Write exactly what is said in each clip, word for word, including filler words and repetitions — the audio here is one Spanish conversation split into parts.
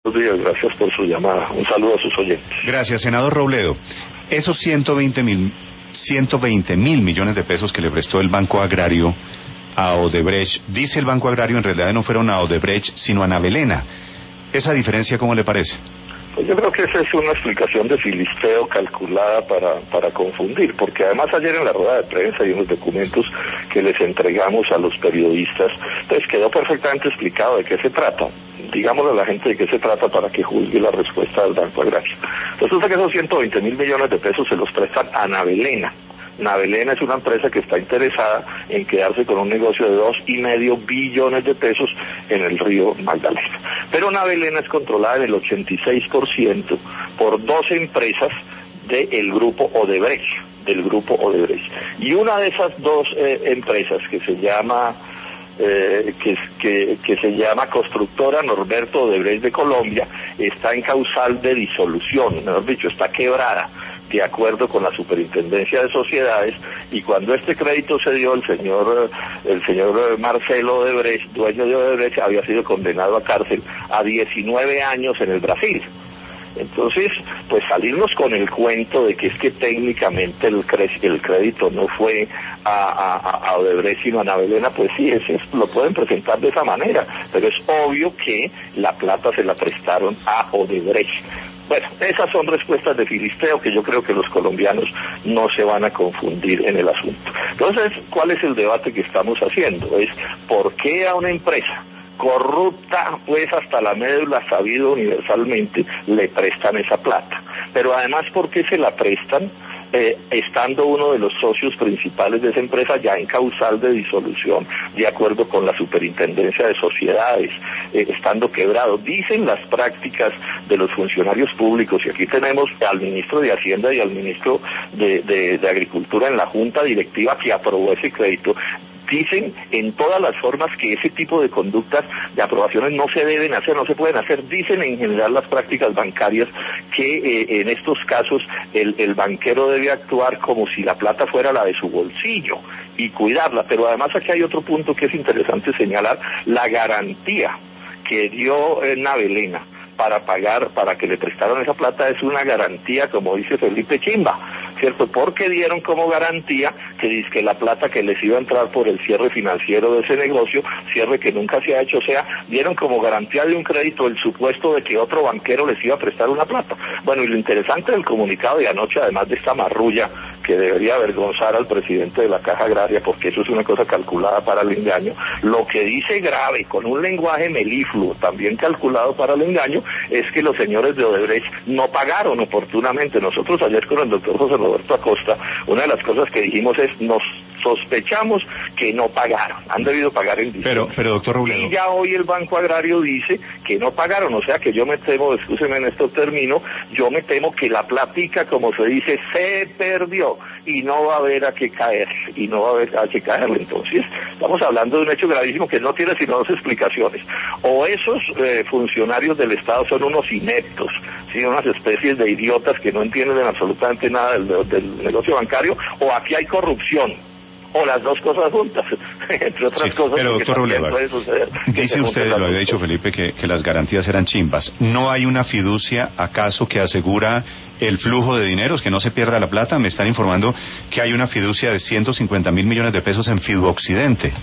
Buenos días, gracias por su llamada. Un saludo a sus oyentes. Gracias, senador Robledo. Esos ciento veinte mil, ciento veinte mil millones de pesos que le prestó el Banco Agrario a Odebrecht, dice el Banco Agrario, en realidad no fueron a Odebrecht, sino a Navelena. ¿Esa diferencia cómo le parece? Pues yo creo que esa es una explicación de filisteo calculada para, para confundir, porque además ayer en la rueda de prensa y en los documentos que les entregamos a los periodistas, pues quedó perfectamente explicado de qué se trata. Digámosle a la gente de qué se trata para que juzgue la respuesta del Banco Agrario. Resulta que esos ciento veinte mil millones de pesos se los prestan a Navelena. Navelena es una empresa que está interesada en quedarse con un negocio de dos y medio billones de pesos en el río Magdalena. Pero Navelena es controlada en el ochenta y seis por ciento por dos empresas del grupo Odebrecht, del grupo Odebrecht. Y una de esas dos eh, empresas que se llama Eh, que, que, que se llama Constructora Norberto Odebrecht de Colombia, está en causal de disolución, mejor dicho, está quebrada, de acuerdo con la Superintendencia de Sociedades, y cuando este crédito se dio, el señor el señor Marcelo Odebrecht, dueño de Odebrecht, había sido condenado a cárcel a diecinueve años en el Brasil. Entonces, pues salirnos con el cuento de que es que técnicamente el, cre- el crédito no fue a, a, a Odebrecht sino a Navelena, pues sí, es, es, lo pueden presentar de esa manera, pero es obvio que la plata se la prestaron a Odebrecht. Bueno, esas son respuestas de filisteo que yo creo que los colombianos no se van a confundir en el asunto. Entonces, ¿cuál es el debate que estamos haciendo? Es, ¿por qué a una empresa corrupta, pues hasta la médula, sabido universalmente, le prestan esa plata? Pero además, ¿por qué se la prestan? Eh, estando uno de los socios principales de esa empresa ya en causal de disolución, de acuerdo con la Superintendencia de Sociedades, eh, estando quebrado. Dicen las prácticas de los funcionarios públicos, y aquí tenemos al ministro de Hacienda y al ministro de, de, de Agricultura en la junta directiva que aprobó ese crédito. Dicen en todas las formas que ese tipo de conductas de aprobaciones no se deben hacer, no se pueden hacer. Dicen en general las prácticas bancarias que eh, en estos casos el, el banquero debe actuar como si la plata fuera la de su bolsillo y cuidarla. Pero además aquí hay otro punto que es interesante señalar: la garantía que dio eh, Navelena para pagar, para que le prestaron esa plata, es una garantía, como dice Felipe Chimba, ¿cierto? Porque dieron como garantía que dice que la plata que les iba a entrar por el cierre financiero de ese negocio, cierre que nunca se ha hecho, o sea, dieron como garantía de un crédito el supuesto de que otro banquero les iba a prestar una plata. Bueno, y lo interesante del comunicado de anoche, además de esta marrulla que debería avergonzar al presidente de la Caja Agraria, porque eso es una cosa calculada para el engaño, lo que dice grave, con un lenguaje melifluo, también calculado para el engaño, es que los señores de Odebrecht no pagaron oportunamente. Nosotros ayer con el doctor José Roberto Acosta, una de las cosas que dijimos es, nos sospechamos que no pagaron, han debido pagar en diciembre. Pero, pero doctor Robledo. Y ya hoy el Banco Agrario dice que no pagaron, o sea que yo me temo, escúcheme en esto termino, yo me temo que la platica, como se dice, se perdió y no va a haber a qué caer, y no va a haber a qué caerle. Entonces, estamos hablando de un hecho gravísimo que no tiene sino dos explicaciones. O esos eh, funcionarios del Estado son unos ineptos, ¿sí? Unas especies de idiotas que no entienden absolutamente nada del, del negocio bancario, o aquí hay corrupción, o las dos cosas juntas, entre otras sí, cosas. Pero doctor Robledo, dice usted, lo había dicho Felipe, que, que las garantías eran chimbas. ¿No hay una fiducia, acaso, que asegura el flujo de dineros, que no se pierda la plata? Me están informando que hay una fiducia de ciento cincuenta mil millones de pesos en Fiduoccidente.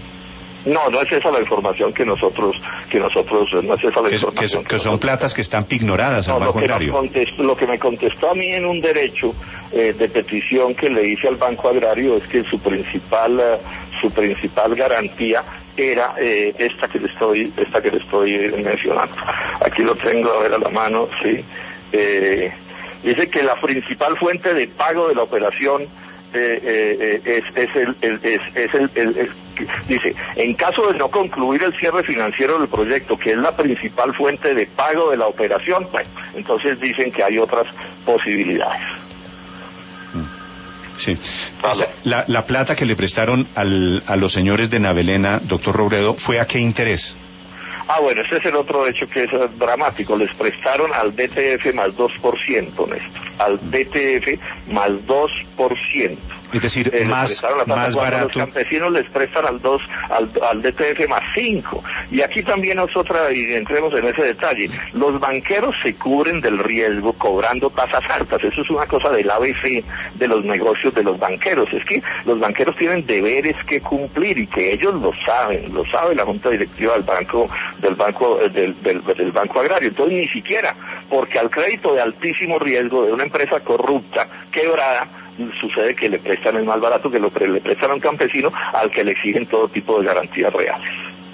No, no es esa la información que nosotros, que nosotros, no es esa la que, información. Que, que, que son platas que están pignoradas al no, Banco lo que Agrario. Contestó, lo que me contestó a mí en un derecho eh, de petición que le hice al Banco Agrario es que su principal, uh, su principal garantía era eh, esta que le estoy, esta que le estoy mencionando. Aquí lo tengo a ver a la mano, sí. Eh, dice que la principal fuente de pago de la operación Eh, eh, es, es el, el es, es el, el, el dice, en caso de no concluir el cierre financiero del proyecto, que es la principal fuente de pago de la operación, bueno, entonces dicen que hay otras posibilidades. Sí. Esa, la, la plata que le prestaron al, a los señores de Navelena, doctor Robledo, ¿fue a qué interés? Ah, bueno, ese es el otro hecho que es dramático. Les prestaron al B T F más dos por ciento, Néstor. al D T F más dos por ciento. Es decir, eh, más, más barato. Los campesinos les prestan al dos, al, al D T F más cinco. Y aquí también es otra, y entremos en ese detalle, los banqueros se cubren del riesgo cobrando tasas altas. Eso es una cosa del A B C de los negocios de los banqueros. Es que los banqueros tienen deberes que cumplir y que ellos lo saben, lo sabe la Junta Directiva del Banco, del Banco, del, del, del Banco Agrario. Entonces ni siquiera, porque al crédito de altísimo riesgo de una empresa corrupta, quebrada, sucede que le prestan el más barato que lo pre le prestan a un campesino al que le exigen todo tipo de garantías reales.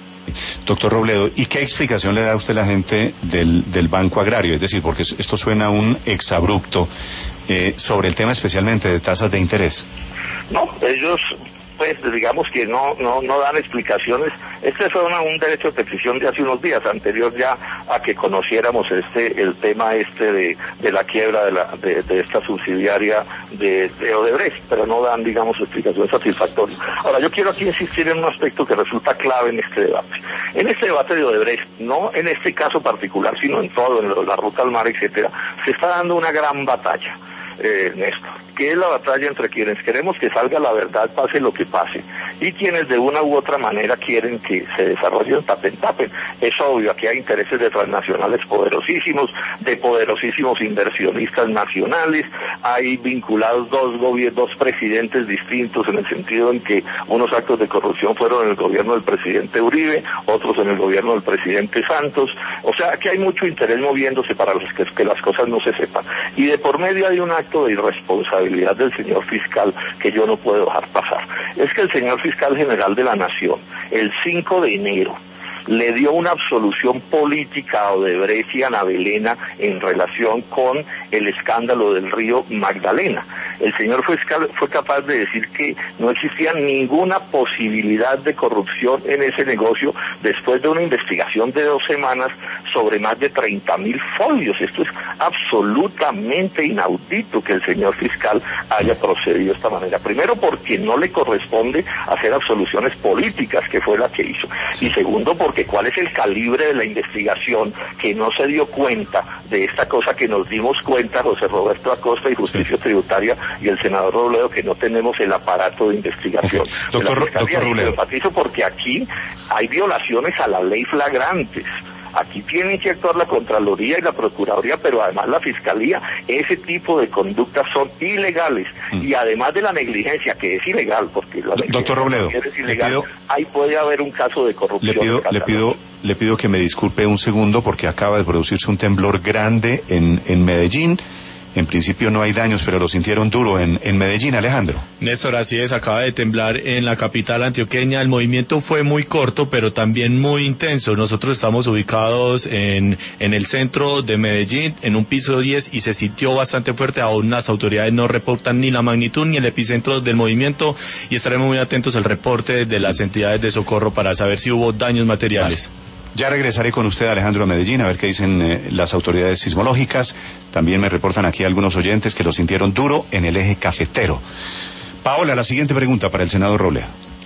Doctor Robledo, ¿y qué explicación le da a usted a la gente del, del Banco Agrario? Es decir, porque esto suena un exabrupto eh, sobre el tema especialmente de tasas de interés. No, ellos pues digamos que no no no dan explicaciones. Este es una, un derecho de petición de hace unos días, anterior ya a que conociéramos este el tema este de, de la quiebra de, la, de, de esta subsidiaria de, de Odebrecht, pero no dan, digamos, explicaciones satisfactorias. Ahora, yo quiero aquí insistir en un aspecto que resulta clave en este debate. En este debate de Odebrecht, no en este caso particular, sino en todo, en la ruta al mar, etcétera, se está dando una gran batalla. Eh, Néstor, que es la batalla entre quienes queremos que salga la verdad, pase lo que pase, y quienes de una u otra manera quieren que se desarrollen tapen tapen. Es obvio, aquí hay intereses de transnacionales poderosísimos, de poderosísimos inversionistas nacionales, hay vinculados dos gobiernos, dos presidentes distintos, en el sentido en que unos actos de corrupción fueron en el gobierno del presidente Uribe, otros en el gobierno del presidente Santos. O sea, aquí hay mucho interés moviéndose para que, que las cosas no se sepan, y de por medio hay un acto de irresponsabilidad del señor fiscal que yo no puedo dejar pasar. Es que el señor fiscal general de la Nación, el cinco de enero, le dio una absolución política a Odebrecht y a Ana Belén en relación con el escándalo del río Magdalena. El señor fiscal fue capaz de decir que no existía ninguna posibilidad de corrupción en ese negocio después de una investigación de dos semanas sobre más de treinta mil folios. Esto es absolutamente inaudito que el señor fiscal haya procedido de esta manera. Primero, porque no le corresponde hacer absoluciones políticas, que fue la que hizo. Y segundo, porque cuál es el calibre de la investigación, que no se dio cuenta de esta cosa que nos dimos cuenta José Roberto Acosta y Justicia sí. Tributaria y el senador Robledo, que no tenemos el aparato de investigación. Okay. Doctor, de la doctor Robledo. Enfatizo porque aquí hay violaciones a la ley flagrantes. Aquí tienen que actuar la Contraloría y la Procuraduría, pero además la Fiscalía. Ese tipo de conductas son ilegales. Mm. Y además de la negligencia, que es ilegal, porque la doctor Robledo, es ilegal, pido, ahí puede haber un caso de corrupción. Le pido, le pido, le pido que me disculpe un segundo, porque acaba de producirse un temblor grande en, en Medellín. En principio no hay daños, pero lo sintieron duro en, en Medellín, Alejandro. Néstor, así es, acaba de temblar en la capital antioqueña. El movimiento fue muy corto, pero también muy intenso. Nosotros estamos ubicados en, en el centro de Medellín, en un piso diez, y se sintió bastante fuerte. Aún las autoridades no reportan ni la magnitud ni el epicentro del movimiento, y estaremos muy atentos al reporte de las entidades de socorro para saber si hubo daños materiales. Vale. Ya regresaré con usted, Alejandro, a Medellín, a ver qué dicen eh, las autoridades sismológicas. También me reportan aquí algunos oyentes que lo sintieron duro en el eje cafetero. Paola, la siguiente pregunta para el senador Robledo.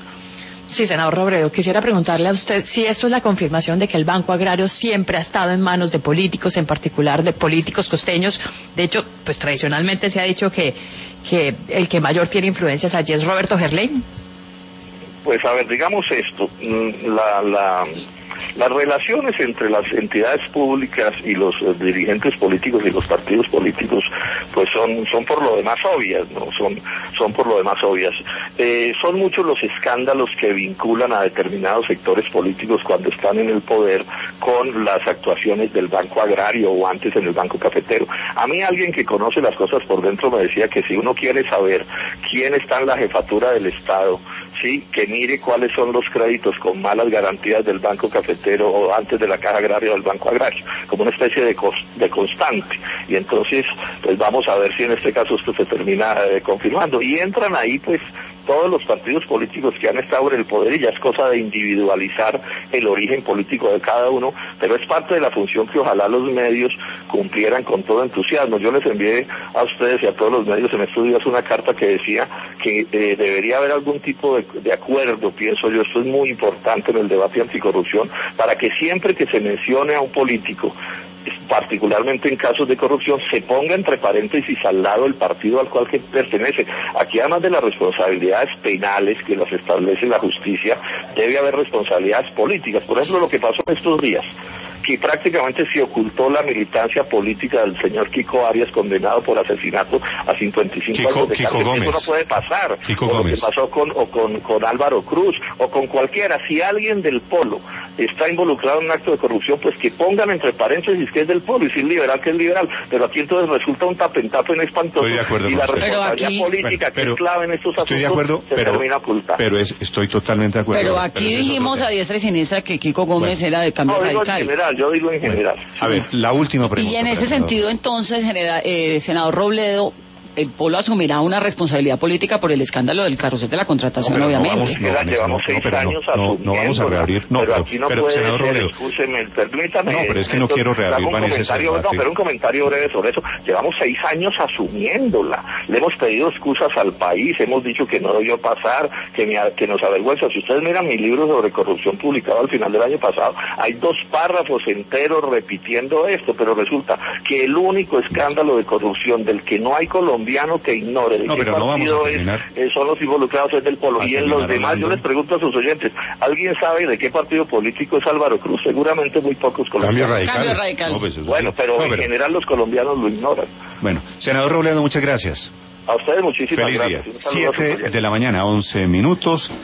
Sí, senador Robledo, quisiera preguntarle a usted si esto es la confirmación de que el Banco Agrario siempre ha estado en manos de políticos, en particular de políticos costeños. De hecho, pues tradicionalmente se ha dicho que, que el que mayor tiene influencias allí es Roberto Gerlain. Pues a ver, digamos esto, la... la... Las relaciones entre las entidades públicas y los eh, dirigentes políticos y los partidos políticos, pues son son por lo demás obvias, ¿no? Son son por lo demás obvias. Eh, son muchos los escándalos que vinculan a determinados sectores políticos cuando están en el poder con las actuaciones del Banco Agrario o antes en el Banco Cafetero. A mí alguien que conoce las cosas por dentro me decía que si uno quiere saber quién está en la jefatura del Estado, sí, que mire cuáles son los créditos con malas garantías del Banco Cafetero o antes de la Caja Agraria o del Banco Agrario, como una especie de, cos, de constante. Y entonces, pues vamos a ver si en este caso esto se termina eh, confirmando. Y entran ahí, pues, todos los partidos políticos que han estado en el poder, y ya es cosa de individualizar el origen político de cada uno, pero es parte de la función que ojalá los medios cumplieran con todo entusiasmo. Yo les envié a ustedes y a todos los medios en estos días una carta que decía que eh, debería haber algún tipo de, de acuerdo, pienso yo, esto es muy importante en el debate anticorrupción, para que siempre que se mencione a un político particularmente en casos de corrupción, se ponga entre paréntesis al lado el partido al cual que pertenece. Aquí, además de las responsabilidades penales que las establece la justicia, debe haber responsabilidades políticas. Por ejemplo, lo que pasó en estos días, que prácticamente se ocultó la militancia política del señor Kiko Arias, condenado por asesinato a cincuenta y cinco Kiko, años de Kiko cárcel. Gómez. Eso no puede pasar. Kiko o lo Gómez. que pasó con, o con, con Álvaro Cruz, o con cualquiera. Si alguien del Polo está involucrado en un acto de corrupción, pues que pongan entre paréntesis que es del Polo, y si es liberal, que es liberal. Pero aquí entonces resulta un tapentapen espantoso. Estoy de acuerdo y con la usted. responsabilidad Pero aquí- política, Bueno, pero que es clave en estos asuntos, Estoy de acuerdo, se pero, termina ocultando. pero es, estoy totalmente de acuerdo. Pero aquí ese es otro dijimos tema. a diestra y siniestra que Kiko Gómez Bueno. era de Cambio No, digo en Radical. general, yo digo en Bueno, general. a ver, la última pregunta. Y en ese para senador. sentido, entonces, genera- eh, senador Robledo, el Polo asumirá una responsabilidad política por el escándalo del carrusel de la contratación, No, pero no obviamente. vamos- Mira, Vanessa, llevamos no, seis pero no, años no, no vamos a asumiéndola, reabrir. No, pero, pero- aquí no pero, puede senador ser, Robledo. escúcheme, permítame. No, pero es que no Néstor, quiero reabrir, hago un Vanessa, ese comentario, no, debate. pero un comentario breve sobre eso. Llevamos seis años asumiéndola. Le hemos pedido excusas al país, hemos dicho que no debió pasar, que, me, que nos avergüenza. Si ustedes miran mi libro sobre corrupción publicado al final del año pasado, hay dos párrafos enteros repitiendo esto, pero resulta que el único escándalo de corrupción del que no hay colombiano que ignore de No, qué pero no vamos a partido es, terminar. eh, son los involucrados es del Polo. A Y en terminar los demás, hablando. yo les pregunto a sus oyentes, ¿alguien sabe de qué partido político es Álvaro Cruz? Seguramente muy pocos Cambio colombianos. radical. Cambio Radical. No, pues eso Bueno, sí. pero No, en general los colombianos lo ignoran. Bueno, senador Robledo, muchas gracias. A ustedes muchísimas Feliz gracias. día. Un saludo a sus Siete oyentes. de la mañana, once minutos.